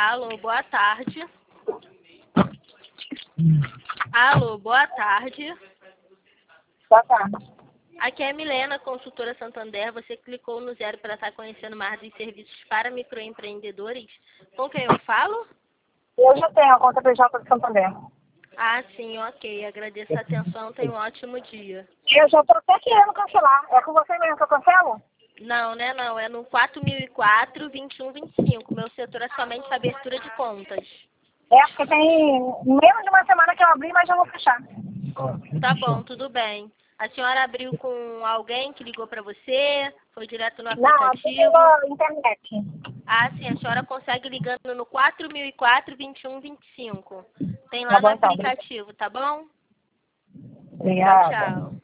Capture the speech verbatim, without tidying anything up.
Alô, boa tarde. Alô, boa tarde. Boa tarde. Aqui é a Milena, consultora Santander. Você clicou no zero para estar conhecendo mais dos serviços para microempreendedores. Com quem eu falo? Eu já tenho a conta P J do Santander. Ah, sim, ok. Agradeço a atenção. Tenha um ótimo dia. Eu já estou até querendo cancelar. É com você mesmo que eu cancelo? Não, né? Não. É no quatro mil e quatro, vinte e um, vinte e cinco. Meu setor é somente abertura de contas. É, porque tem menos de uma semana que eu abri, mas já vou fechar. Tá bom, tudo bem. A senhora abriu com alguém que ligou para você? Foi direto no Não, abri aplicativo? pela internet. Ah, sim. A senhora consegue ligando no quatro mil e quatro, vinte e um, vinte e cinco. Tem Tá lá no bom, então. aplicativo, tá bom? Tchau, Obrigada. tchau.